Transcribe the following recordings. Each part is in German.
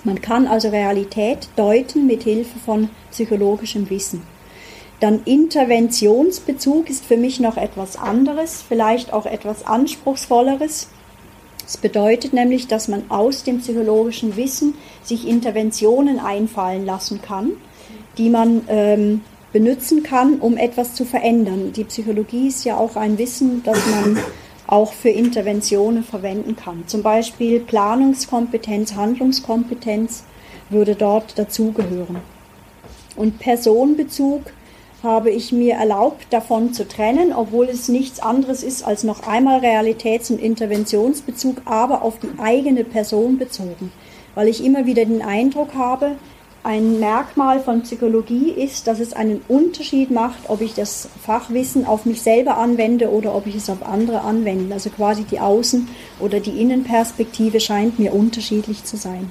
Man kann also Realität deuten mit Hilfe von psychologischem Wissen. Dann Interventionsbezug ist für mich noch etwas anderes, vielleicht auch etwas Anspruchsvolleres. Es bedeutet nämlich, dass man aus dem psychologischen Wissen sich Interventionen einfallen lassen kann, die man benutzen kann, um etwas zu verändern. Die Psychologie ist ja auch ein Wissen, das man auch für Interventionen verwenden kann. Zum Beispiel Planungskompetenz, Handlungskompetenz würde dort dazugehören. Und Personenbezug habe ich mir erlaubt, davon zu trennen, obwohl es nichts anderes ist als noch einmal Realitäts- und Interventionsbezug, aber auf die eigene Person bezogen. Weil ich immer wieder den Eindruck habe, ein Merkmal von Psychologie ist, dass es einen Unterschied macht, ob ich das Fachwissen auf mich selber anwende oder ob ich es auf andere anwende. Also quasi die Außen- oder die Innenperspektive scheint mir unterschiedlich zu sein.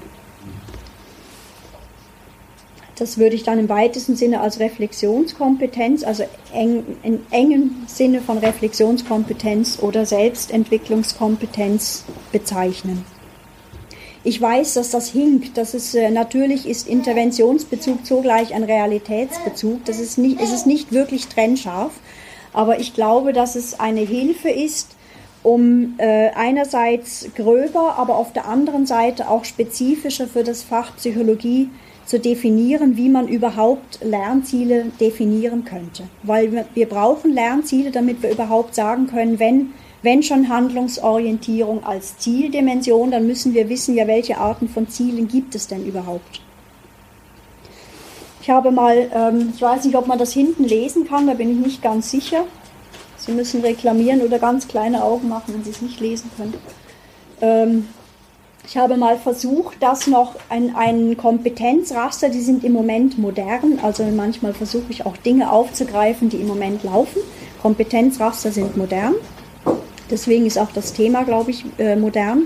Das würde ich dann im weitesten Sinne als Reflexionskompetenz, also in engem Sinne von Reflexionskompetenz oder Selbstentwicklungskompetenz bezeichnen. Ich weiß, dass das hinkt, dass es natürlich ist Interventionsbezug zugleich ein Realitätsbezug. Es ist nicht wirklich trennscharf, aber ich glaube, dass es eine Hilfe ist, um einerseits gröber, aber auf der anderen Seite auch spezifischer für das Fach Psychologie zu definieren, wie man überhaupt Lernziele definieren könnte. Weil wir brauchen Lernziele, damit wir überhaupt sagen können, wenn schon Handlungsorientierung als Zieldimension, dann müssen wir wissen, ja, welche Arten von Zielen gibt es denn überhaupt. Ich habe mal, ich weiß nicht, ob man das hinten lesen kann, da bin ich nicht ganz sicher. Sie müssen reklamieren oder ganz kleine Augen machen, wenn Sie es nicht lesen können. Ich habe mal versucht, das noch ein Kompetenzraster, die sind im Moment modern, also manchmal versuche ich auch Dinge aufzugreifen, die im Moment laufen. Kompetenzraster sind modern, deswegen ist auch das Thema, glaube ich, modern.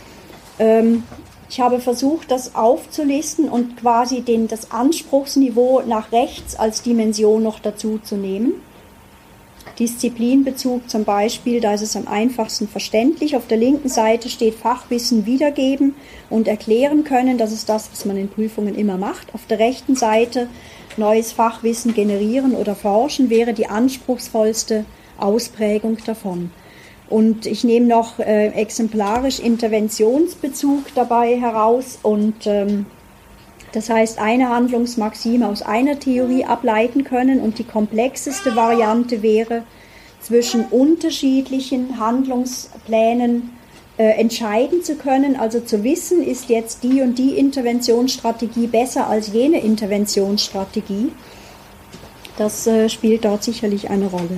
Ich habe versucht, das aufzulisten und quasi das Anspruchsniveau nach rechts als Dimension noch dazu zu nehmen. Disziplinbezug zum Beispiel, da ist es am einfachsten verständlich. Auf der linken Seite steht Fachwissen wiedergeben und erklären können. Das ist das, was man in Prüfungen immer macht. Auf der rechten Seite neues Fachwissen generieren oder forschen wäre die anspruchsvollste Ausprägung davon. Und ich nehme noch exemplarisch Interventionsbezug dabei heraus und das heißt, eine Handlungsmaxime aus einer Theorie ableiten können und die komplexeste Variante wäre, zwischen unterschiedlichen Handlungsplänen entscheiden zu können, also zu wissen, ist jetzt die und die Interventionsstrategie besser als jene Interventionsstrategie. Das spielt dort sicherlich eine Rolle.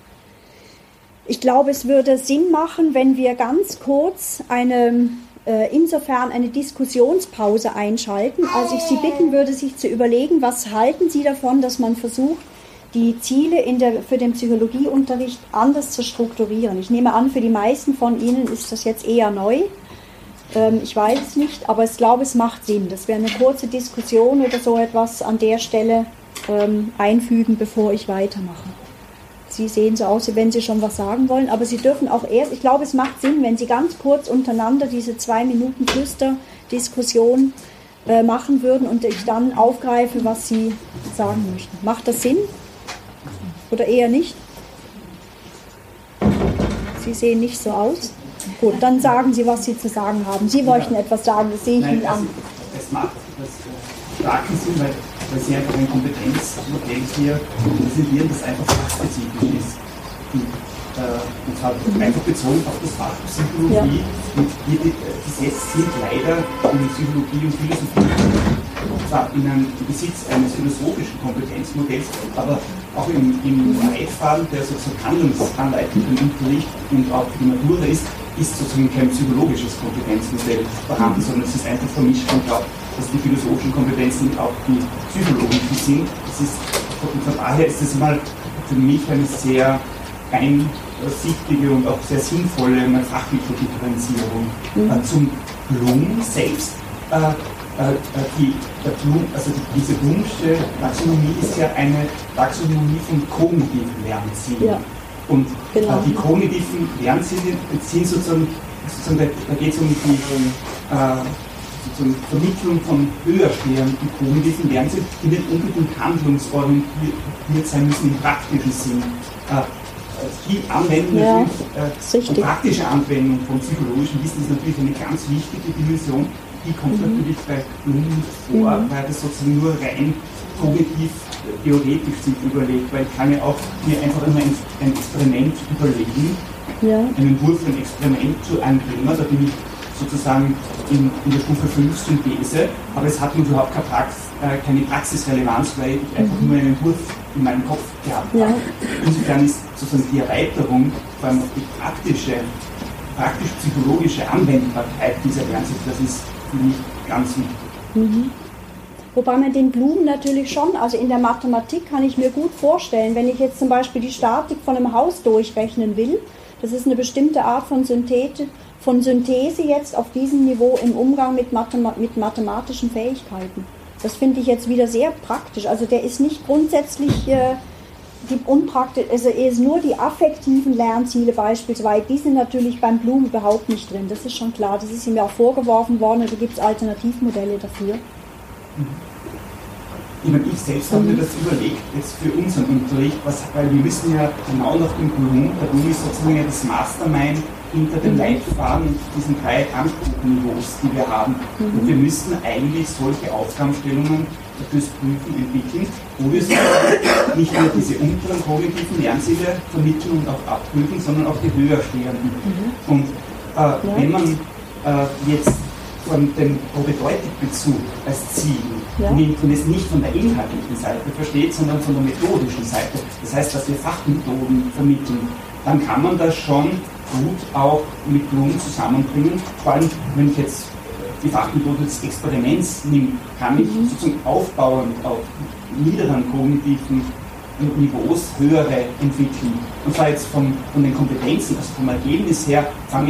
Ich glaube, es würde Sinn machen, wenn wir ganz kurz insofern eine Diskussionspause einschalten. Also ich Sie bitten würde, sich zu überlegen, was halten Sie davon, dass man versucht, die Ziele für den Psychologieunterricht anders zu strukturieren. Ich nehme an, für die meisten von Ihnen ist das jetzt eher neu. Ich weiß es nicht, aber ich glaube, es macht Sinn, dass wir eine kurze Diskussion oder so etwas an der Stelle einfügen, bevor ich weitermache. Sie sehen so aus, wie wenn Sie schon was sagen wollen, aber Sie dürfen auch erst, ich glaube, es macht Sinn, wenn Sie ganz kurz untereinander diese 2 Minuten Flüsterdiskussion machen würden und ich dann aufgreife, was Sie sagen möchten. Macht das Sinn? Oder eher nicht? Sie sehen nicht so aus. Gut, dann sagen Sie, was Sie zu sagen haben. Sie wollten etwas sagen, das sehe ich Ihnen an. Es macht das starken Sinn, weil Sie einfach ein Kompetenzmodell hier präsentieren, das einfach fachspezifisch ist. Und zwar einfach bezogen auf das Fach Psychologie. Ja. Und die Sätze sind leider in Psychologie und Philosophie zwar im Besitz eines philosophischen Kompetenzmodells, aber auch im Leitfaden, der sozusagen Handlungsanleitung für den Unterricht und auch für die Matura ist sozusagen kein psychologisches Kompetenzmodell vorhanden, sondern es ist einfach vermischt und glaubt, dass die philosophischen Kompetenzen auch die psychologischen sind. Von daher ist es mal für mich eine sehr einsichtige und auch sehr sinnvolle fachliche Differenzierung. Zum Blum selbst, diese Blumsche Taxonomie ist ja eine Taxonomie von kognitiven Lernzielen. Ja. Und genau. Die kognitiven Lernziele sind sozusagen da geht es um die sozusagen Vermittlung von höher stehenden kognitiven Lernzielen, die nicht unbedingt handlungsorientiert sein müssen im praktischen Sinn. Die Anwendung und praktische Anwendung von psychologischen Wissen ist natürlich eine ganz wichtige Dimension. Die kommt natürlich bei Bloom nicht vor, weil das sozusagen nur rein kognitiv, theoretisch sich überlegt, weil ich kann ja auch mir einfach immer ein Experiment überlegen, einen Entwurf für ein Experiment zu einem Thema, da bin ich sozusagen in der Stufe 5 Synthese, aber es hat überhaupt keine Praxisrelevanz, weil ich einfach nur einen Entwurf in meinem Kopf gehabt habe. Insofern ist sozusagen die Erweiterung, vor allem auf die praktisch-psychologische Anwendbarkeit dieser Lernziele, das ist für mich ganz wichtig. Wobei man den Bloom natürlich schon, also in der Mathematik kann ich mir gut vorstellen, wenn ich jetzt zum Beispiel die Statik von einem Haus durchrechnen will, das ist eine bestimmte Art von Synthese jetzt auf diesem Niveau im Umgang mit mathematischen Fähigkeiten. Das finde ich jetzt wieder sehr praktisch. Also der ist nicht grundsätzlich also ist nur die affektiven Lernziele beispielsweise, die sind natürlich beim Bloom überhaupt nicht drin. Das ist schon klar. Das ist ihm ja auch vorgeworfen worden und da gibt es Alternativmodelle dafür. Ich selbst habe mir das überlegt, jetzt für unseren Unterricht, weil wir müssen ja genau nach dem Bloom, der Bloom ist sozusagen ja das Mastermind hinter dem Leitfaden und diesen 3 Anspruchniveaus, die wir haben. Und wir müssten eigentlich solche Aufgabenstellungen fürs Prüfen entwickeln, wo wir nicht nur diese unteren kognitiven Lernziele vermitteln und auch abprüfen, sondern auch die höher stehenden. Und wenn man jetzt von dem Propedeutikbezug als Ziel nimmt und es nicht von der inhaltlichen Seite versteht, sondern von der methodischen Seite, das heißt, dass wir Fachmethoden vermitteln, dann kann man das schon gut auch mit Bloom zusammenbringen. Vor allem, wenn ich jetzt die Fachmethode des Experiments nehme, kann ich sozusagen aufbauend auf niederen kognitiven Niveaus höhere entwickeln. Und zwar jetzt von den Kompetenzen, also vom Ergebnis her,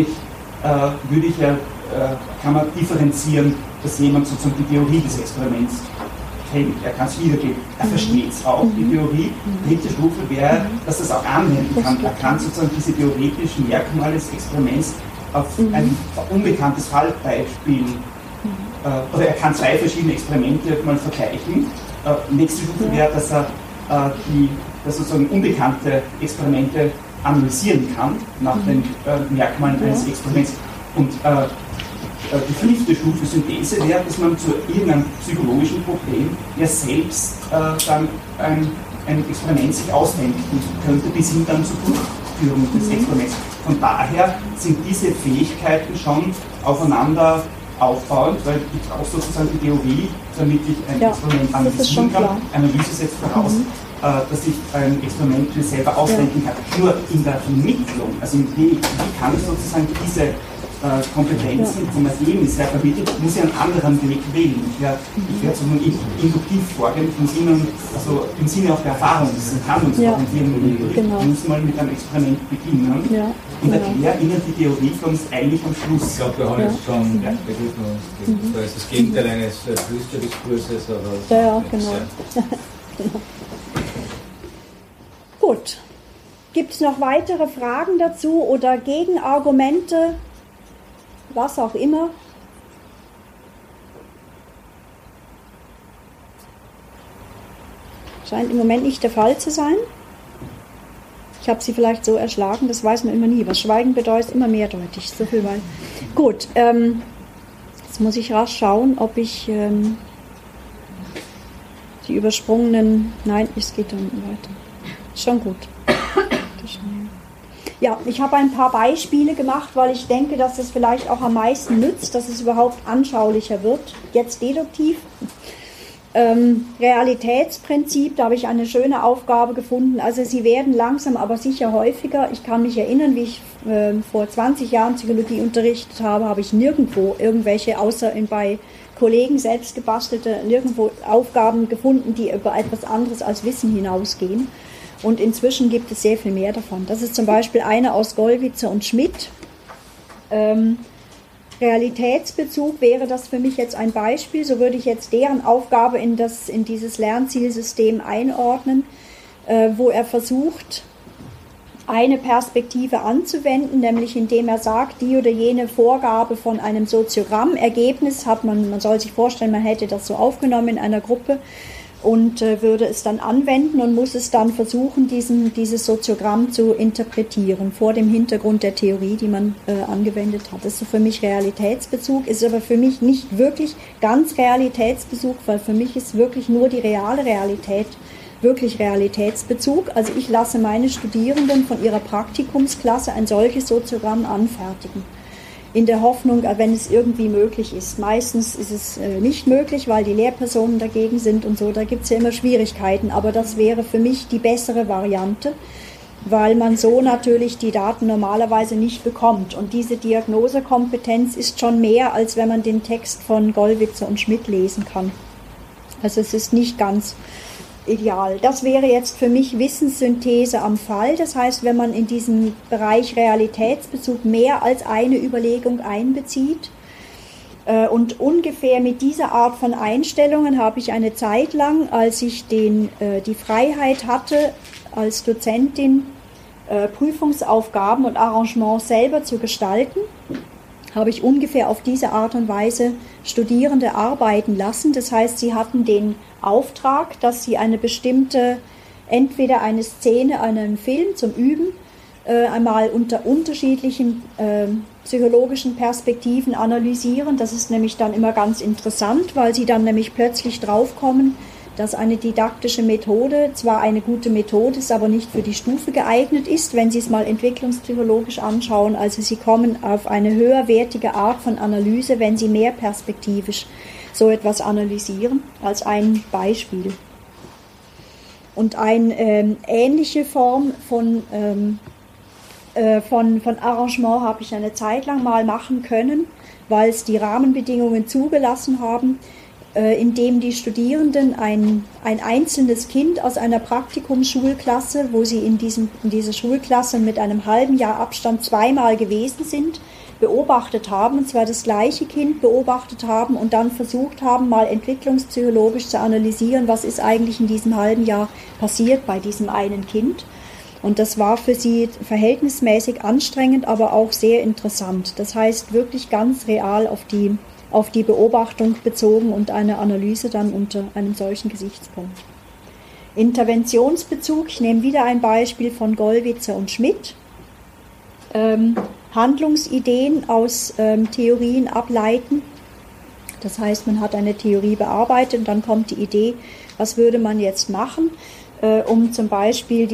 kann man differenzieren, dass jemand sozusagen die Theorie des Experiments kennt. Er kann es wiedergeben. Er versteht es auch, die Theorie. Dritte Stufe wäre, dass er es auch anwenden kann. Er kann sozusagen diese theoretischen Merkmale des Experiments auf ein unbekanntes Fallbeispiel oder er kann 2 verschiedene Experimente mal vergleichen. Nächste Stufe wäre, dass er sozusagen unbekannte Experimente analysieren kann nach den Merkmalen eines Experiments. Und die 5. Stufe Synthese wäre, dass man zu irgendeinem psychologischen Problem ja selbst dann ein Experiment sich ausdenken könnte, bis hin dann zur Durchführung des Experiments. Von daher sind diese Fähigkeiten schon aufeinander aufbauend, weil ich brauche sozusagen die Theorie, damit ich ein Experiment analysieren kann. Analyse setzt voraus, dass ich ein Experiment mir selber ausdenken kann. Nur in der Vermittlung, also im Weg, wie kann ich sozusagen diese Kompetenzen vom Ergebnis her vermittelt, muss ich einen anderen Weg wählen. Ich werde sozusagen induktiv vorgehen, im Sinne auch der Erfahrungs- und Handlungsorientierung. Ich muss mal mit einem Experiment beginnen und erkläre Ihnen die Theorie für uns eigentlich am Schluss. Ich glaube, wir haben jetzt schon begriffen, das ist das Gegenteil eines Flüsterdiskurses. Ja, genau. Gut. Gibt es noch weitere Fragen dazu oder Gegenargumente? Was auch immer. Scheint im Moment nicht der Fall zu sein. Ich habe sie vielleicht so erschlagen, das weiß man immer nie. Was Schweigen bedeutet, immer mehrdeutig. So viel mal. Gut, jetzt muss ich rasch schauen, ob ich die übersprungenen... Nein, es geht dann weiter. Schon gut. Ja, ich habe ein paar Beispiele gemacht, weil ich denke, dass es vielleicht auch am meisten nützt, dass es überhaupt anschaulicher wird. Jetzt deduktiv. Realitätsprinzip, da habe ich eine schöne Aufgabe gefunden. Also sie werden langsam, aber sicher häufiger. Ich kann mich erinnern, wie ich vor 20 Jahren Psychologie unterrichtet habe ich nirgendwo irgendwelche, außer bei Kollegen selbst gebastelte, nirgendwo Aufgaben gefunden, die über etwas anderes als Wissen hinausgehen. Und inzwischen gibt es sehr viel mehr davon. Das ist zum Beispiel eine aus Gollwitzer und Schmidt. Realitätsbezug wäre das für mich jetzt ein Beispiel. So würde ich jetzt deren Aufgabe in dieses Lernzielsystem einordnen, wo er versucht, eine Perspektive anzuwenden, nämlich indem er sagt, die oder jene Vorgabe von einem Soziogramm, Ergebnis hat man soll sich vorstellen, man hätte das so aufgenommen in einer Gruppe und würde es dann anwenden und muss es dann versuchen, dieses Soziogramm zu interpretieren vor dem Hintergrund der Theorie, die man angewendet hat. Das ist so für mich Realitätsbezug, ist aber für mich nicht wirklich ganz Realitätsbezug, weil für mich ist wirklich nur die reale Realität wirklich Realitätsbezug. Also ich lasse meine Studierenden von ihrer Praktikumsklasse ein solches Soziogramm anfertigen. In der Hoffnung, wenn es irgendwie möglich ist. Meistens ist es nicht möglich, weil die Lehrpersonen dagegen sind und so. Da gibt es ja immer Schwierigkeiten. Aber das wäre für mich die bessere Variante, weil man so natürlich die Daten normalerweise nicht bekommt. Und diese Diagnosekompetenz ist schon mehr, als wenn man den Text von Gollwitzer und Schmidt lesen kann. Also es ist nicht ganz ideal. Das wäre jetzt für mich Wissenssynthese am Fall. Das heißt, wenn man in diesem Bereich Realitätsbezug mehr als eine Überlegung einbezieht. Und ungefähr mit dieser Art von Einstellungen habe ich eine Zeit lang, als ich die Freiheit hatte, als Dozentin Prüfungsaufgaben und Arrangements selber zu gestalten, habe ich ungefähr auf diese Art und Weise Studierende arbeiten lassen. Das heißt, sie hatten den Auftrag, dass sie eine bestimmte, entweder eine Szene, einen Film zum Üben, einmal unter unterschiedlichen psychologischen Perspektiven analysieren. Das ist nämlich dann immer ganz interessant, weil sie dann nämlich plötzlich draufkommen, dass eine didaktische Methode zwar eine gute Methode ist, aber nicht für die Stufe geeignet ist, wenn Sie es mal entwicklungspsychologisch anschauen. Also Sie kommen auf eine höherwertige Art von Analyse, wenn Sie mehr perspektivisch so etwas analysieren, als ein Beispiel. Und eine ähnliche Form von Arrangement habe ich eine Zeit lang mal machen können, weil es die Rahmenbedingungen zugelassen haben, indem die Studierenden ein einzelnes Kind aus einer Praktikumsschulklasse, wo sie in dieser Schulklasse mit einem halben Jahr Abstand zweimal gewesen sind, beobachtet haben, und zwar das gleiche Kind beobachtet haben und dann versucht haben, mal entwicklungspsychologisch zu analysieren, was ist eigentlich in diesem halben Jahr passiert bei diesem einen Kind. Und das war für sie verhältnismäßig anstrengend, aber auch sehr interessant. Das heißt, wirklich ganz real auf die Beobachtung bezogen und eine Analyse dann unter einem solchen Gesichtspunkt. Interventionsbezug, ich nehme wieder ein Beispiel von Gollwitzer und Schmidt. Handlungsideen aus Theorien ableiten. Das heißt, man hat eine Theorie bearbeitet und dann kommt die Idee, was würde man jetzt machen, um zum Beispiel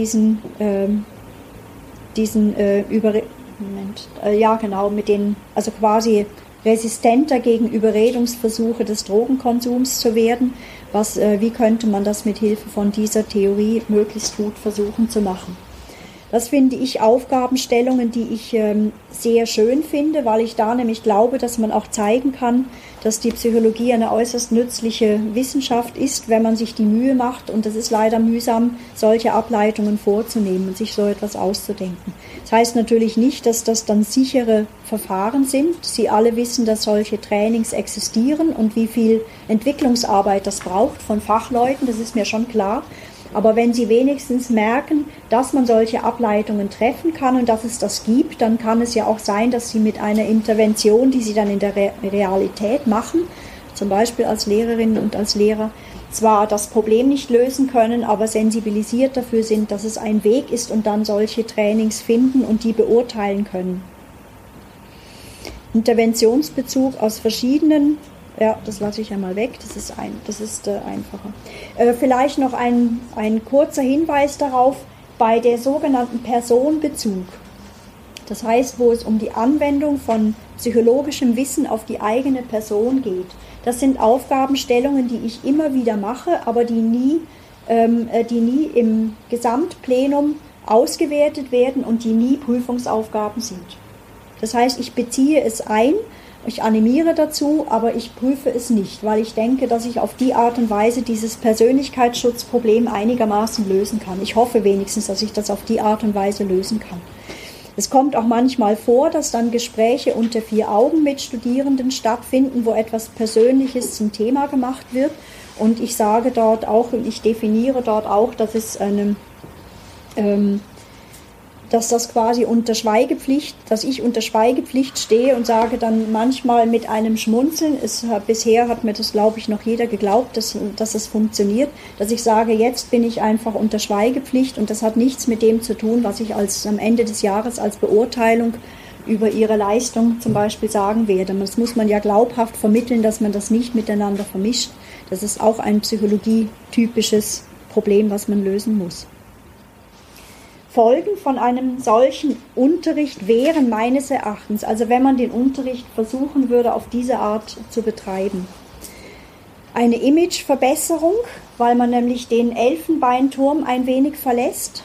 also quasi resistenter gegen Überredungsversuche des Drogenkonsums zu werden. Wie könnte man das mit Hilfe von dieser Theorie möglichst gut versuchen zu machen? Das finde ich Aufgabenstellungen, die ich sehr schön finde, weil ich da nämlich glaube, dass man auch zeigen kann, dass die Psychologie eine äußerst nützliche Wissenschaft ist, wenn man sich die Mühe macht, und es ist leider mühsam, solche Ableitungen vorzunehmen und sich so etwas auszudenken. Das heißt natürlich nicht, dass das dann sichere Verfahren sind. Sie alle wissen, dass solche Trainings existieren und wie viel Entwicklungsarbeit das braucht von Fachleuten, das ist mir schon klar. Aber wenn Sie wenigstens merken, dass man solche Ableitungen treffen kann und dass es das gibt, dann kann es ja auch sein, dass Sie mit einer Intervention, die Sie dann in der Realität machen, zum Beispiel als Lehrerinnen und als Lehrer, zwar das Problem nicht lösen können, aber sensibilisiert dafür sind, dass es ein Weg ist und dann solche Trainings finden und die beurteilen können. Interventionsbezug aus verschiedenen. Ja, das lasse ich einmal weg, das ist einfacher. Vielleicht noch ein kurzer Hinweis darauf, bei der sogenannten Personbezug, das heißt, wo es um die Anwendung von psychologischem Wissen auf die eigene Person geht. Das sind Aufgabenstellungen, die ich immer wieder mache, aber die nie im Gesamtplenum ausgewertet werden und die nie Prüfungsaufgaben sind. Das heißt, ich beziehe es ein, ich animiere dazu, aber ich prüfe es nicht, weil ich denke, dass ich auf die Art und Weise dieses Persönlichkeitsschutzproblem einigermaßen lösen kann. Ich hoffe wenigstens, dass ich das auf die Art und Weise lösen kann. Es kommt auch manchmal vor, dass dann Gespräche unter 4 Augen mit Studierenden stattfinden, wo etwas Persönliches zum Thema gemacht wird. Und ich sage dort auch und ich definiere dort auch, dass es dass das quasi dass ich unter Schweigepflicht stehe und sage dann manchmal mit einem Schmunzeln, bisher hat mir das, glaube ich, noch jeder geglaubt, dass es funktioniert, dass ich sage, jetzt bin ich einfach unter Schweigepflicht und das hat nichts mit dem zu tun, was ich am Ende des Jahres als Beurteilung über ihre Leistung zum Beispiel sagen werde. Das muss man ja glaubhaft vermitteln, dass man das nicht miteinander vermischt. Das ist auch ein psychologietypisches Problem, was man lösen muss. Folgen von einem solchen Unterricht wären meines Erachtens, also wenn man den Unterricht versuchen würde, auf diese Art zu betreiben, eine Imageverbesserung, weil man nämlich den Elfenbeinturm ein wenig verlässt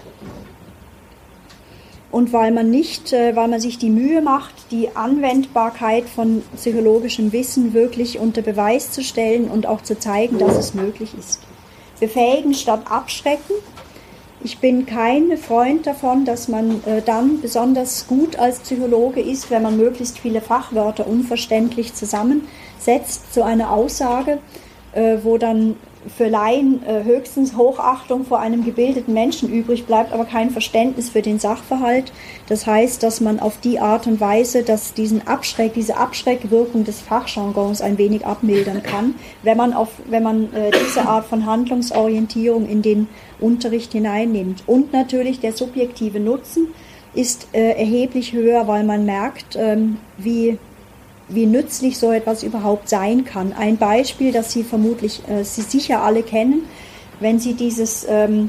und weil man sich die Mühe macht, die Anwendbarkeit von psychologischem Wissen wirklich unter Beweis zu stellen und auch zu zeigen, dass es möglich ist. Befähigen statt abschrecken. Ich bin kein Freund davon, dass man dann besonders gut als Psychologe ist, wenn man möglichst viele Fachwörter unverständlich zusammensetzt zu einer Aussage, wo dann für Laien höchstens Hochachtung vor einem gebildeten Menschen übrig bleibt, aber kein Verständnis für den Sachverhalt. Das heißt, dass man auf die Art und Weise, dass diese Abschreckwirkung des Fachjargons ein wenig abmildern kann, wenn man diese Art von Handlungsorientierung in den Unterricht hineinnimmt. Und natürlich der subjektive Nutzen ist erheblich höher, weil man merkt, wie nützlich so etwas überhaupt sein kann. Ein Beispiel, das Sie sicher alle kennen, wenn Sie dieses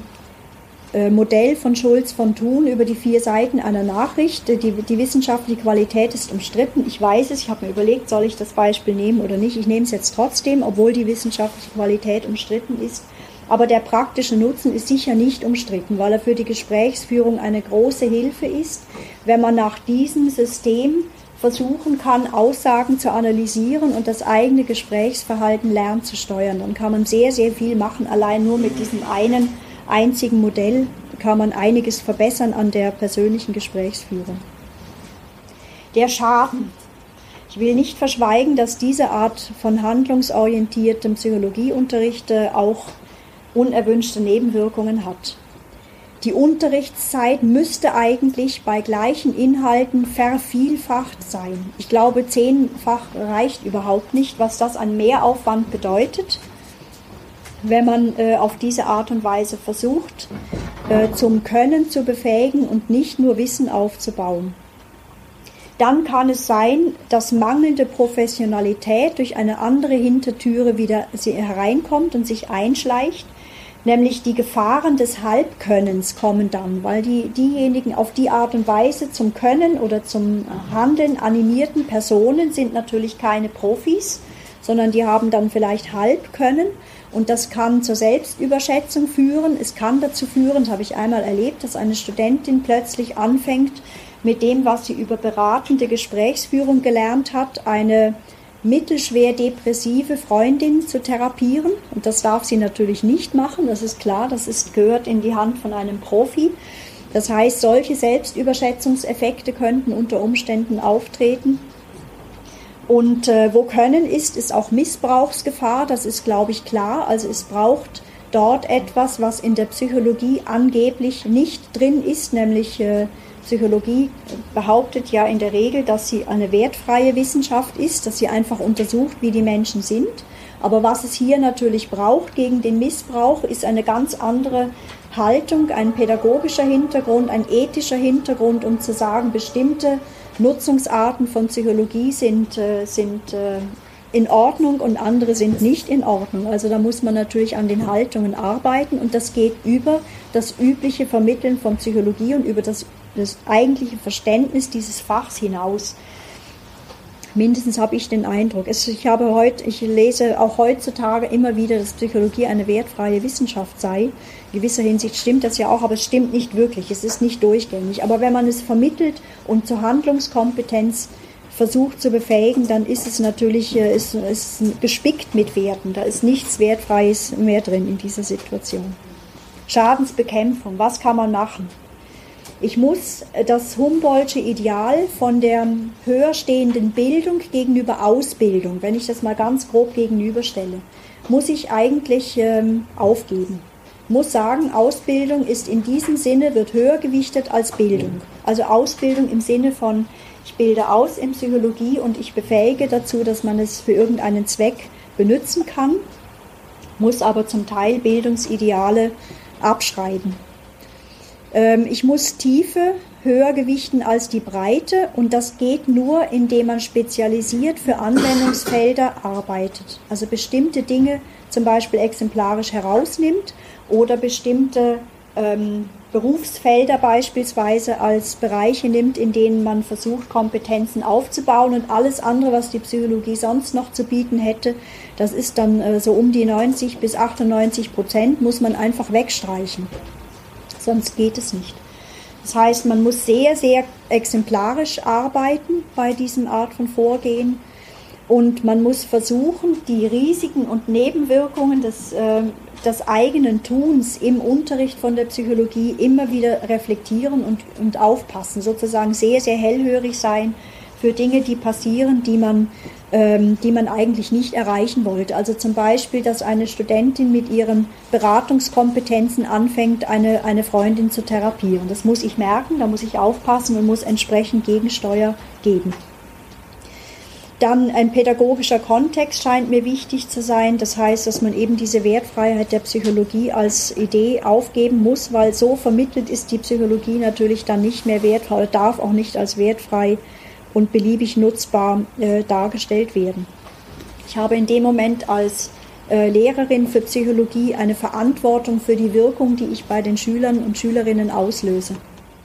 Modell von Schulz von Thun über die 4 Seiten einer Nachricht, die wissenschaftliche Qualität ist umstritten. Ich weiß es, ich habe mir überlegt, soll ich das Beispiel nehmen oder nicht. Ich nehme es jetzt trotzdem, obwohl die wissenschaftliche Qualität umstritten ist. Aber der praktische Nutzen ist sicher nicht umstritten, weil er für die Gesprächsführung eine große Hilfe ist, wenn man nach diesem System versuchen kann, Aussagen zu analysieren und das eigene Gesprächsverhalten lernen zu steuern. Dann kann man sehr, sehr viel machen. Allein nur mit diesem einen einzigen Modell kann man einiges verbessern an der persönlichen Gesprächsführung. Der Schaden. Ich will nicht verschweigen, dass diese Art von handlungsorientiertem Psychologieunterricht auch unerwünschte Nebenwirkungen hat. Die Unterrichtszeit müsste eigentlich bei gleichen Inhalten vervielfacht sein. Ich glaube, 10-fach reicht überhaupt nicht, was das an Mehraufwand bedeutet, wenn man auf diese Art und Weise versucht, zum Können zu befähigen und nicht nur Wissen aufzubauen. Dann kann es sein, dass mangelnde Professionalität durch eine andere Hintertüre wieder hereinkommt und sich einschleicht. Nämlich die Gefahren des Halbkönnens kommen dann, weil diejenigen auf die Art und Weise zum Können oder zum Handeln animierten Personen sind natürlich keine Profis, sondern die haben dann vielleicht Halbkönnen und das kann zur Selbstüberschätzung führen. Es kann dazu führen, das habe ich einmal erlebt, dass eine Studentin plötzlich anfängt, mit dem, was sie über beratende Gesprächsführung gelernt hat, eine mittelschwer depressive Freundin zu therapieren. Und das darf sie natürlich nicht machen, das ist klar, gehört in die Hand von einem Profi. Das heißt, solche Selbstüberschätzungseffekte könnten unter Umständen auftreten. Und wo Können ist auch Missbrauchsgefahr, das ist, glaube ich, klar. Also es braucht dort etwas, was in der Psychologie angeblich nicht drin ist, nämlich Psychologie behauptet ja in der Regel, dass sie eine wertfreie Wissenschaft ist, dass sie einfach untersucht, wie die Menschen sind. Aber was es hier natürlich braucht gegen den Missbrauch, ist eine ganz andere Haltung, ein pädagogischer Hintergrund, ein ethischer Hintergrund, um zu sagen, bestimmte Nutzungsarten von Psychologie sind in Ordnung und andere sind nicht in Ordnung. Also da muss man natürlich an den Haltungen arbeiten und das geht über das übliche Vermitteln von Psychologie und über das eigentliche Verständnis dieses Fachs hinaus. Mindestens habe ich den Eindruck. Ich lese auch heutzutage immer wieder, dass Psychologie eine wertfreie Wissenschaft sei. In gewisser Hinsicht stimmt das ja auch, aber es stimmt nicht wirklich. Es ist nicht durchgängig. Aber wenn man es vermittelt und zur Handlungskompetenz versucht zu befähigen, dann ist es natürlich ist gespickt mit Werten. Da ist nichts Wertfreies mehr drin in dieser Situation. Schadensbekämpfung, was kann man machen? Ich muss das Humboldtsche Ideal von der höher stehenden Bildung gegenüber Ausbildung, wenn ich das mal ganz grob gegenüberstelle, muss ich eigentlich aufgeben. muss sagen, Ausbildung ist in diesem Sinne, wird höher gewichtet als Bildung. Also Ausbildung im Sinne von, ich bilde aus in Psychologie und ich befähige dazu, dass man es für irgendeinen Zweck benutzen kann, muss aber zum Teil Bildungsideale abschreiben. Ich muss Tiefe höher gewichten als die Breite und das geht nur, indem man spezialisiert für Anwendungsfelder arbeitet. Also bestimmte Dinge zum Beispiel exemplarisch herausnimmt oder bestimmte Berufsfelder beispielsweise als Bereiche nimmt, in denen man versucht, Kompetenzen aufzubauen und alles andere, was die Psychologie sonst noch zu bieten hätte, das ist dann so um die 90 bis 98%, muss man einfach wegstreichen. Sonst geht es nicht. Das heißt, man muss sehr, sehr exemplarisch arbeiten bei diesem Art von Vorgehen und man muss versuchen, die Risiken und Nebenwirkungen des eigenen Tuns im Unterricht von der Psychologie immer wieder reflektieren und aufpassen, sozusagen sehr, sehr hellhörig sein für Dinge, die passieren, die man eigentlich nicht erreichen wollte. Also zum Beispiel, dass eine Studentin mit ihren Beratungskompetenzen anfängt, eine Freundin zu therapieren. Das muss ich merken, da muss ich aufpassen und muss entsprechend Gegensteuer geben. Dann ein pädagogischer Kontext scheint mir wichtig zu sein. Das heißt, dass man eben diese Wertfreiheit der Psychologie als Idee aufgeben muss, weil so vermittelt ist die Psychologie natürlich dann nicht mehr wertfrei oder darf auch nicht als wertfrei und beliebig nutzbar dargestellt werden. Ich habe in dem Moment als Lehrerin für Psychologie eine Verantwortung für die Wirkung, die ich bei den Schülern und Schülerinnen auslöse.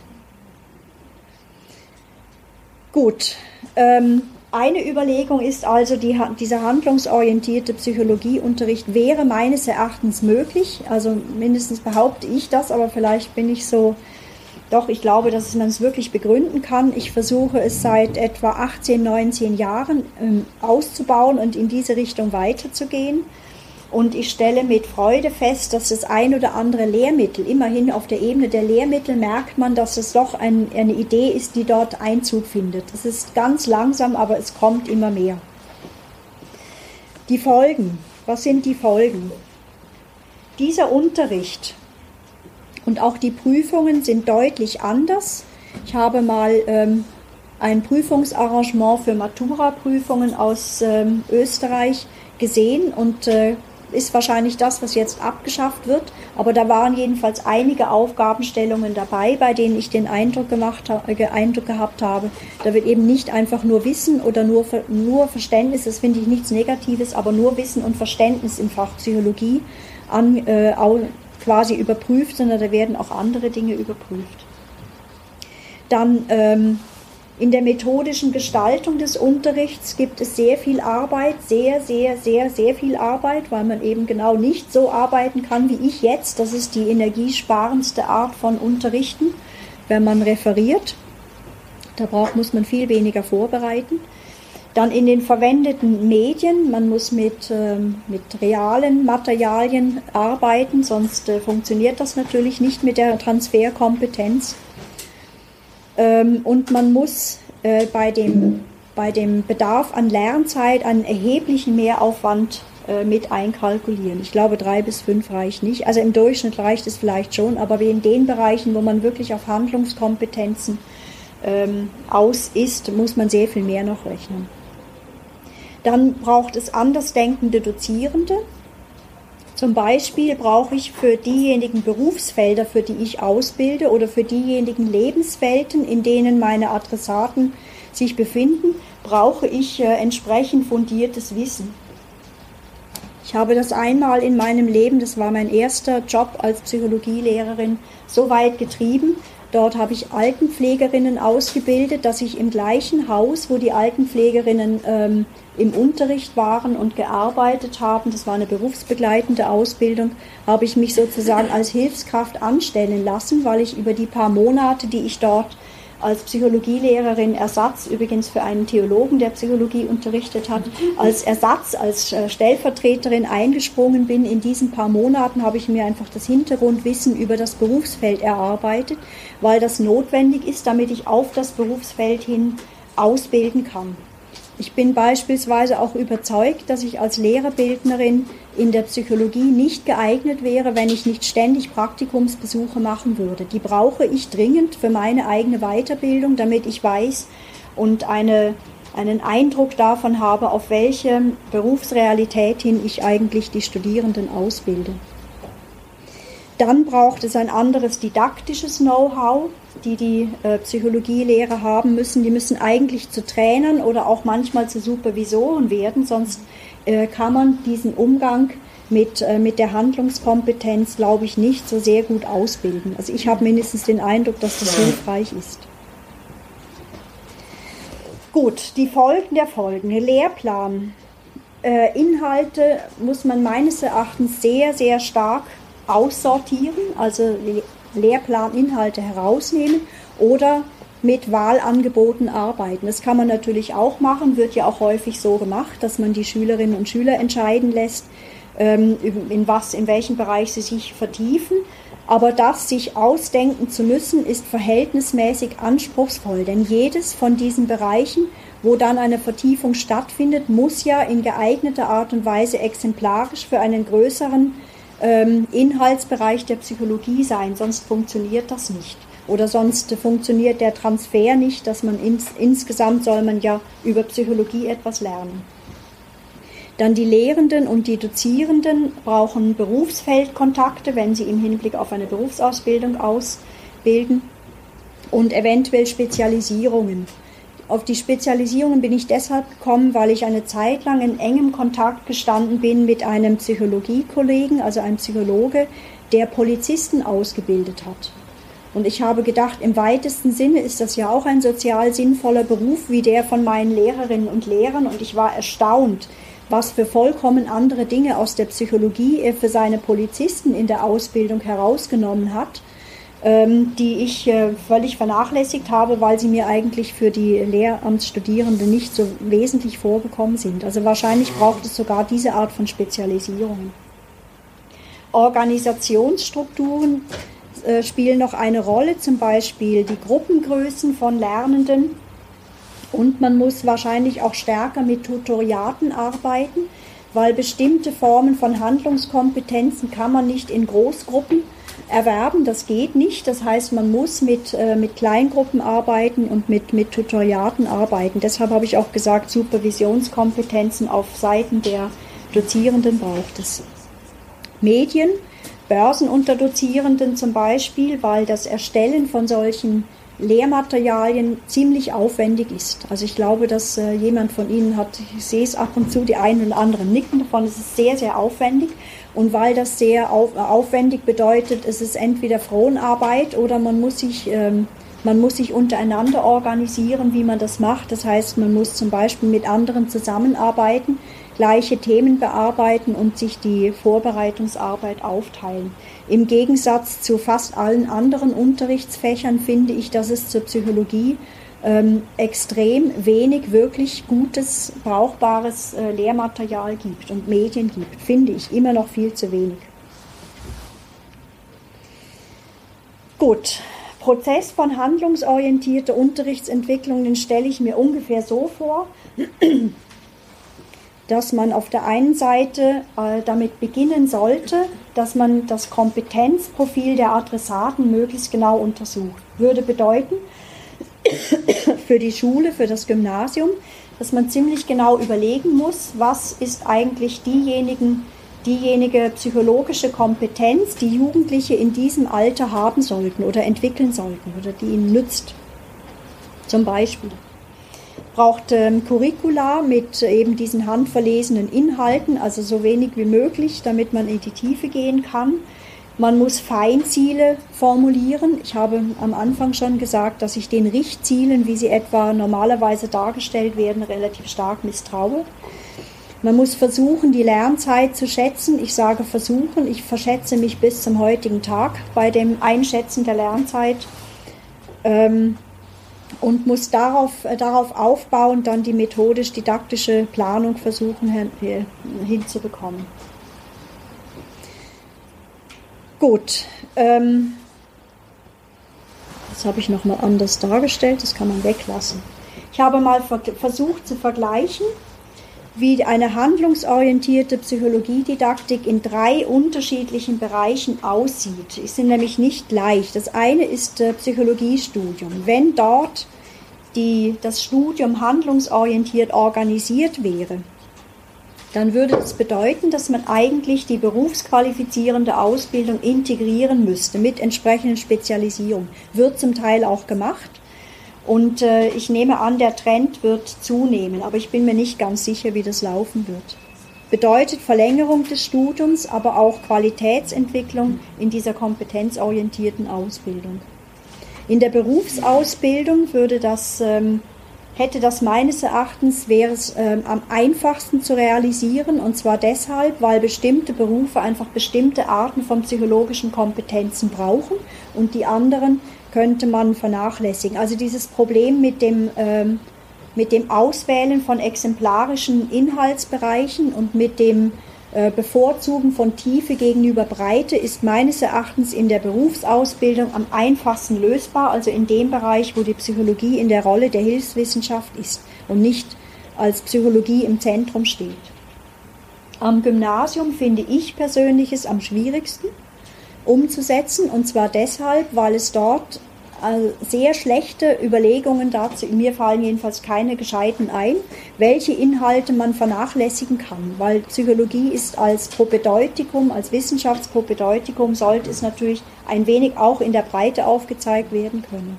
Gut, eine Überlegung ist also, dieser handlungsorientierte Psychologieunterricht wäre meines Erachtens möglich, also mindestens behaupte ich das, aber vielleicht bin ich so. Doch, ich glaube, dass man es wirklich begründen kann. Ich versuche es seit etwa 18, 19 Jahren auszubauen und in diese Richtung weiterzugehen. Und ich stelle mit Freude fest, dass das ein oder andere Lehrmittel, immerhin auf der Ebene der Lehrmittel merkt man, dass es doch eine Idee ist, die dort Einzug findet. Es ist ganz langsam, aber es kommt immer mehr. Die Folgen. Was sind die Folgen? Dieser Unterricht und auch die Prüfungen sind deutlich anders. Ich habe mal ein Prüfungsarrangement für Matura-Prüfungen aus Österreich gesehen und ist wahrscheinlich das, was jetzt abgeschafft wird. Aber da waren jedenfalls einige Aufgabenstellungen dabei, bei denen ich den Eindruck gehabt habe, da wird eben nicht einfach nur Wissen oder nur Verständnis, das finde ich nichts Negatives, aber nur Wissen und Verständnis im Fach Psychologie quasi überprüft, sondern da werden auch andere Dinge überprüft. Dann in der methodischen Gestaltung des Unterrichts gibt es sehr viel Arbeit, sehr viel Arbeit, weil man eben genau nicht so arbeiten kann wie ich jetzt. Das ist die energiesparendste Art von Unterrichten, wenn man referiert. Da muss man viel weniger vorbereiten. Dann in den verwendeten Medien, man muss mit realen Materialien arbeiten, sonst funktioniert das natürlich nicht mit der Transferkompetenz. Und man muss bei dem Bedarf an Lernzeit einen erheblichen Mehraufwand mit einkalkulieren. Ich glaube, 3 bis 5 reicht nicht. Also im Durchschnitt reicht es vielleicht schon, aber wie in den Bereichen, wo man wirklich auf Handlungskompetenzen aus ist, muss man sehr viel mehr noch rechnen. Dann braucht es andersdenkende Dozierende. Zum Beispiel brauche ich für diejenigen Berufsfelder, für die ich ausbilde, oder für diejenigen Lebenswelten, in denen meine Adressaten sich befinden, brauche ich entsprechend fundiertes Wissen. Ich habe das einmal in meinem Leben, das war mein erster Job als Psychologielehrerin, so weit getrieben. Dort habe ich Altenpflegerinnen ausgebildet, dass ich im gleichen Haus, wo die Altenpflegerinnen im Unterricht waren und gearbeitet haben, das war eine berufsbegleitende Ausbildung, habe ich mich sozusagen als Hilfskraft anstellen lassen, weil ich über die paar Monate, die ich dort als Psychologielehrerin Ersatz, übrigens für einen Theologen, der Psychologie unterrichtet hat, als Ersatz, als Stellvertreterin eingesprungen bin. In diesen paar Monaten habe ich mir einfach das Hintergrundwissen über das Berufsfeld erarbeitet, weil das notwendig ist, damit ich auf das Berufsfeld hin ausbilden kann. Ich bin beispielsweise auch überzeugt, dass ich als Lehrerbildnerin in der Psychologie nicht geeignet wäre, wenn ich nicht ständig Praktikumsbesuche machen würde. Die brauche ich dringend für meine eigene Weiterbildung, damit ich weiß und einen Eindruck davon habe, auf welche Berufsrealität hin ich eigentlich die Studierenden ausbilde. Dann braucht es ein anderes didaktisches Know-how, die Psychologielehrer haben müssen. Die müssen eigentlich zu Trainern oder auch manchmal zu Supervisoren werden, sonst kann man diesen Umgang mit der Handlungskompetenz, glaube ich, nicht so sehr gut ausbilden. Also ich habe mindestens den Eindruck, dass das hilfreich ist. Gut, die Folgen der Folgen. Der Lehrplan. Inhalte muss man meines Erachtens sehr, sehr stark aussortieren, also Lehrplaninhalte herausnehmen oder mit Wahlangeboten arbeiten. Das kann man natürlich auch machen, wird ja auch häufig so gemacht, dass man die Schülerinnen und Schüler entscheiden lässt, in welchem Bereich sie sich vertiefen. Aber das sich ausdenken zu müssen, ist verhältnismäßig anspruchsvoll, denn jedes von diesen Bereichen, wo dann eine Vertiefung stattfindet, muss ja in geeigneter Art und Weise exemplarisch für einen größeren Inhaltsbereich der Psychologie sein, sonst funktioniert das nicht. Oder sonst funktioniert der Transfer nicht, dass man insgesamt soll man ja über Psychologie etwas lernen. Dann die Lehrenden und die Dozierenden brauchen Berufsfeldkontakte, wenn sie im Hinblick auf eine Berufsausbildung ausbilden und eventuell Spezialisierungen. Auf die Spezialisierungen bin ich deshalb gekommen, weil ich eine Zeit lang in engem Kontakt gestanden bin mit einem Psychologiekollegen, also einem Psychologe, der Polizisten ausgebildet hat. Und ich habe gedacht, im weitesten Sinne ist das ja auch ein sozial sinnvoller Beruf wie der von meinen Lehrerinnen und Lehrern. Und ich war erstaunt, was für vollkommen andere Dinge aus der Psychologie er für seine Polizisten in der Ausbildung herausgenommen hat, die ich völlig vernachlässigt habe, weil sie mir eigentlich für die Lehramtsstudierenden nicht so wesentlich vorgekommen sind. Also wahrscheinlich braucht es sogar diese Art von Spezialisierung. Organisationsstrukturen spielen noch eine Rolle, zum Beispiel die Gruppengrößen von Lernenden. Und man muss wahrscheinlich auch stärker mit Tutoriaten arbeiten, weil bestimmte Formen von Handlungskompetenzen kann man nicht in Großgruppen erwerben, das geht nicht. Das heißt, man muss mit Kleingruppen arbeiten und mit Tutoriaten arbeiten. Deshalb habe ich auch gesagt, Supervisionskompetenzen auf Seiten der Dozierenden braucht es. Medien, Börsen unter Dozierenden zum Beispiel, weil das Erstellen von solchen Lehrmaterialien ziemlich aufwendig ist. Also ich glaube, dass jemand von Ihnen hat, ich sehe es ab und zu, die einen oder anderen nicken davon, es ist sehr, sehr aufwendig. Und weil das sehr aufwendig bedeutet, es ist entweder Fronarbeit oder man muss sich untereinander organisieren, wie man das macht. Das heißt, man muss zum Beispiel mit anderen zusammenarbeiten, gleiche Themen bearbeiten und sich die Vorbereitungsarbeit aufteilen. Im Gegensatz zu fast allen anderen Unterrichtsfächern finde ich, dass es zur Psychologie extrem wenig wirklich gutes, brauchbares Lehrmaterial gibt und Medien gibt, finde ich immer noch viel zu wenig. Gut, Prozess von handlungsorientierter Unterrichtsentwicklung, den stelle ich mir ungefähr so vor, dass man auf der einen Seite damit beginnen sollte, dass man das Kompetenzprofil der Adressaten möglichst genau untersucht. Würde bedeuten, für die Schule, für das Gymnasium, dass man ziemlich genau überlegen muss, was ist eigentlich diejenige psychologische Kompetenz, die Jugendliche in diesem Alter haben sollten oder entwickeln sollten oder die ihnen nützt. Zum Beispiel braucht Curricula mit eben diesen handverlesenen Inhalten, also so wenig wie möglich, damit man in die Tiefe gehen kann. Man muss Feinziele formulieren. Ich habe am Anfang schon gesagt, dass ich den Richtzielen, wie sie etwa normalerweise dargestellt werden, relativ stark misstraue. Man muss versuchen, die Lernzeit zu schätzen. Ich sage versuchen, ich verschätze mich bis zum heutigen Tag bei dem Einschätzen der Lernzeit und muss darauf aufbauend dann die methodisch-didaktische Planung versuchen hinzubekommen. Gut, das habe ich nochmal anders dargestellt, das kann man weglassen. Ich habe mal versucht zu vergleichen, wie eine handlungsorientierte Psychologiedidaktik in 3 unterschiedlichen Bereichen aussieht. Die sind nämlich nicht gleich. Das eine ist Psychologiestudium. Wenn dort das Studium handlungsorientiert organisiert wäre, dann würde das bedeuten, dass man eigentlich die berufsqualifizierende Ausbildung integrieren müsste mit entsprechenden Spezialisierungen. Wird zum Teil auch gemacht. Und ich nehme an, der Trend wird zunehmen, aber ich bin mir nicht ganz sicher, wie das laufen wird. Bedeutet Verlängerung des Studiums, aber auch Qualitätsentwicklung in dieser kompetenzorientierten Ausbildung. In der Berufsausbildung hätte das meines Erachtens, wäre es am einfachsten zu realisieren, und zwar deshalb, weil bestimmte Berufe einfach bestimmte Arten von psychologischen Kompetenzen brauchen und die anderen könnte man vernachlässigen. Also dieses Problem mit dem Auswählen von exemplarischen Inhaltsbereichen und mit dem Bevorzugen von Tiefe gegenüber Breite ist meines Erachtens in der Berufsausbildung am einfachsten lösbar, also in dem Bereich, wo die Psychologie in der Rolle der Hilfswissenschaft ist und nicht als Psychologie im Zentrum steht. Am Gymnasium finde ich persönlich es am schwierigsten umzusetzen, und zwar deshalb, weil es dort sehr schlechte Überlegungen dazu, mir fallen jedenfalls keine gescheiten ein, welche Inhalte man vernachlässigen kann, weil Psychologie ist als Propädeutikum, als Wissenschaftspropädeutikum sollte es natürlich ein wenig auch in der Breite aufgezeigt werden können.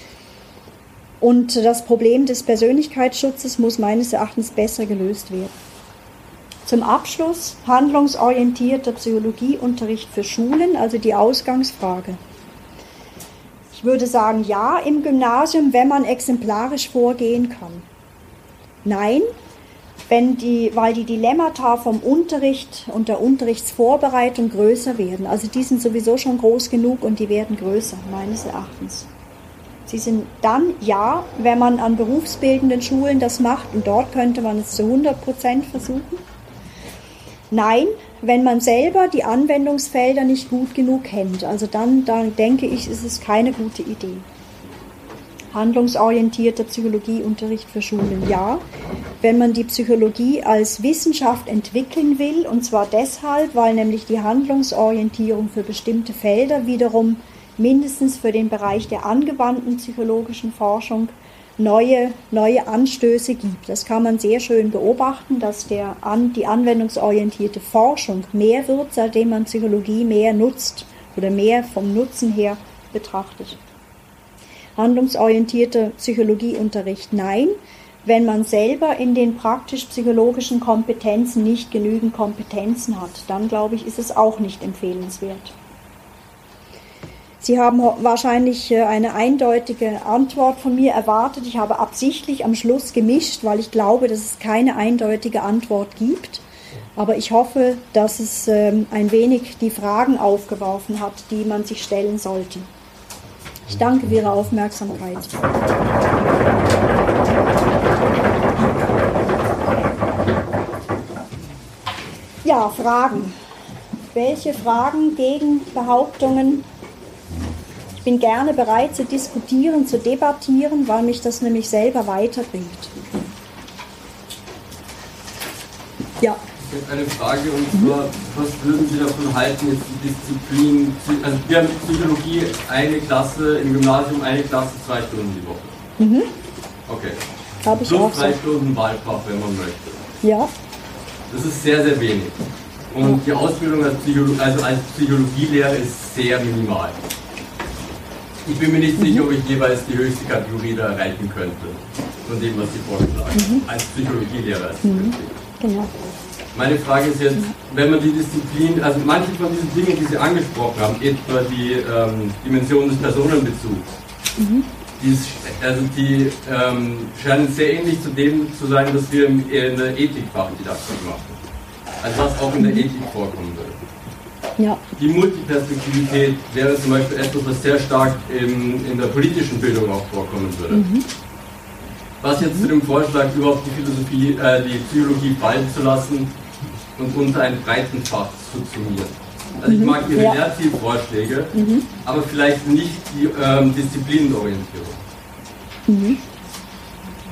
Und das Problem des Persönlichkeitsschutzes muss meines Erachtens besser gelöst werden. Zum Abschluss handlungsorientierter Psychologieunterricht für Schulen, also die Ausgangsfrage. Ich würde sagen, ja im Gymnasium, wenn man exemplarisch vorgehen kann. Nein, weil die Dilemmata vom Unterricht und der Unterrichtsvorbereitung größer werden. Also die sind sowieso schon groß genug und die werden größer, meines Erachtens. Sie sind dann, ja, wenn man an berufsbildenden Schulen das macht, und dort könnte man es zu 100% versuchen. Nein, wenn man selber die Anwendungsfelder nicht gut genug kennt. Also dann denke ich, ist es keine gute Idee. Handlungsorientierter Psychologieunterricht für Schulen, ja. Wenn man die Psychologie als Wissenschaft entwickeln will, und zwar deshalb, weil nämlich die Handlungsorientierung für bestimmte Felder wiederum mindestens für den Bereich der angewandten psychologischen Forschung neue Anstöße gibt. Das kann man sehr schön beobachten, dass die anwendungsorientierte Forschung mehr wird, seitdem man Psychologie mehr nutzt oder mehr vom Nutzen her betrachtet. Handlungsorientierter Psychologieunterricht, nein. Wenn man selber in den praktisch-psychologischen Kompetenzen nicht genügend Kompetenzen hat, dann glaube ich, ist es auch nicht empfehlenswert. Sie haben wahrscheinlich eine eindeutige Antwort von mir erwartet. Ich habe absichtlich am Schluss gemischt, weil ich glaube, dass es keine eindeutige Antwort gibt. Aber ich hoffe, dass es ein wenig die Fragen aufgeworfen hat, die man sich stellen sollte. Ich danke für Ihre Aufmerksamkeit. Ja, Fragen. Welche Fragen, Gegenbehauptungen? Ich bin gerne bereit zu diskutieren, zu debattieren, weil mich das nämlich selber weiterbringt. Ja. Ich habe eine Frage, und zwar, was würden Sie davon halten, jetzt die Disziplin, also wir haben Psychologie, eine Klasse im Gymnasium, eine Klasse 2 Stunden die Woche. Mhm. Okay. Habe ich plus auch 2 so. Stunden Wahlfach, wenn man möchte. Ja. Das ist sehr, sehr wenig. Und die Ausbildung als Psychologielehrer ist sehr minimal. Ich bin mir nicht sicher, ob ich jeweils die höchste Kategorie da erreichen könnte, von dem, was Sie vorschlagen, als Psychologielehrer. Genau. Meine Frage ist jetzt, wenn man die Disziplin, also manche von diesen Dingen, die Sie angesprochen haben, etwa die Dimension des Personenbezugs, die scheinen sehr ähnlich zu dem zu sein, was wir in der Ethikfachdidaktik machen. Also was auch in der Ethik vorkommen würde. Ja. Die Multiperspektivität wäre zum Beispiel etwas, was sehr stark in der politischen Bildung auch vorkommen würde. Was jetzt zu dem Vorschlag, überhaupt die Psychologie fallen zu lassen und unter ein breiten Fach zu subsumieren. Also ich mag Ihre Lehrzielvorschläge, aber vielleicht nicht die Disziplinenorientierung.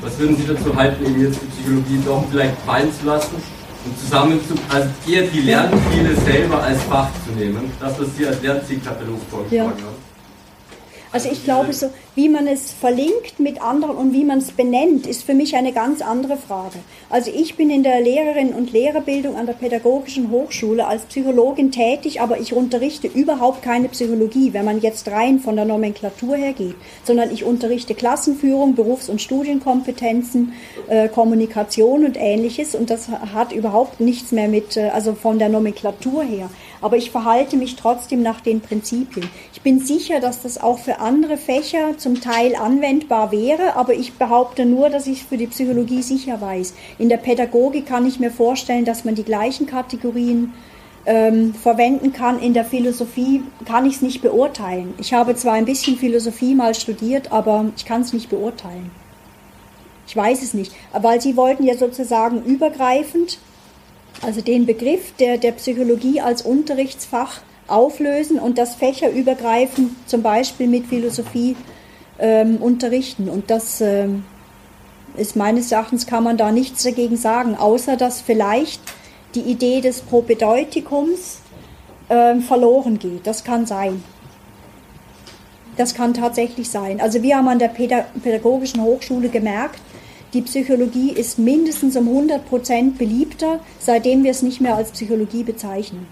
Was würden Sie dazu halten, eben jetzt die Psychologie doch vielleicht fallen zu lassen und also eher die Lernziele selber als Fach zu nehmen, das, was Sie als Lernzielkatalog vorgeschlagen haben? Also ich glaube, so wie man es verlinkt mit anderen und wie man es benennt, ist für mich eine ganz andere Frage. Also ich bin in der Lehrerinnen- und Lehrerbildung an der Pädagogischen Hochschule als Psychologin tätig, aber ich unterrichte überhaupt keine Psychologie, wenn man jetzt rein von der Nomenklatur her geht, sondern ich unterrichte Klassenführung, Berufs- und Studienkompetenzen, Kommunikation und Ähnliches, und das hat überhaupt nichts mehr mit, also von der Nomenklatur her. Aber ich verhalte mich trotzdem nach den Prinzipien. Ich bin sicher, dass das auch für andere Fächer zum Teil anwendbar wäre, aber ich behaupte nur, dass ich es für die Psychologie sicher weiß. In der Pädagogik kann ich mir vorstellen, dass man die gleichen Kategorien verwenden kann. In der Philosophie kann ich es nicht beurteilen. Ich habe zwar ein bisschen Philosophie mal studiert, aber ich kann es nicht beurteilen. Ich weiß es nicht, weil Sie wollten ja sozusagen übergreifend, also den Begriff der Psychologie als Unterrichtsfach auflösen und das fächerübergreifend zum Beispiel mit Philosophie unterrichten. Und das ist meines Erachtens, kann man da nichts dagegen sagen, außer dass vielleicht die Idee des Propedeutikums verloren geht. Das kann sein. Das kann tatsächlich sein. Also wir haben an der Pädagogischen Hochschule gemerkt, die Psychologie ist mindestens um 100% beliebter, seitdem wir es nicht mehr als Psychologie bezeichnen.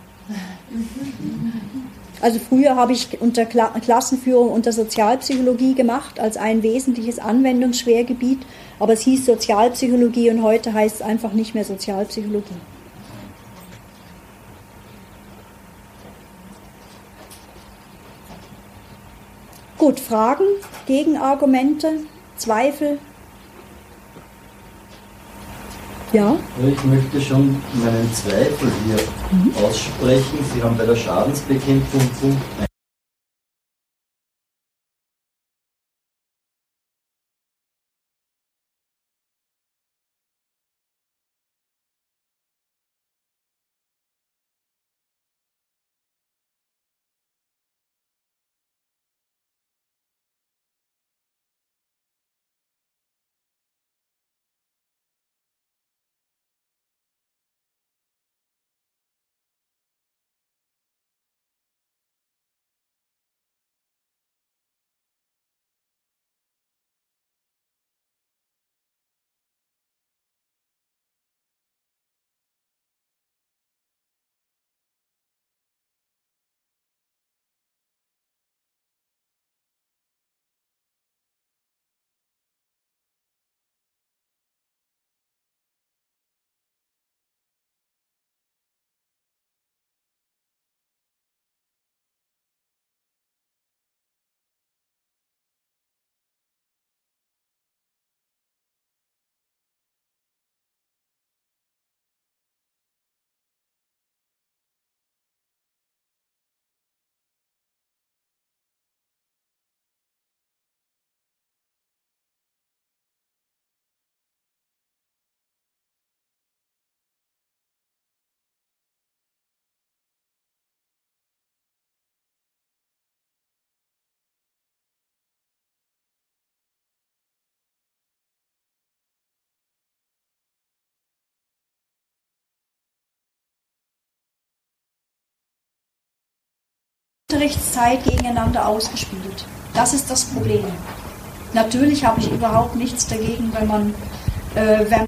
Also früher habe ich unter Klassenführung unter Sozialpsychologie gemacht, als ein wesentliches Anwendungsschwergebiet, aber es hieß Sozialpsychologie und heute heißt es einfach nicht mehr Sozialpsychologie. Gut, Fragen, Gegenargumente, Zweifel? Ja? Ich möchte schon meinen Zweifel hier aussprechen. Sie haben bei der Schadensbekämpfung Punkt 1. Unterrichtszeit gegeneinander ausgespielt. Das ist das Problem. Natürlich habe ich überhaupt nichts dagegen, wenn man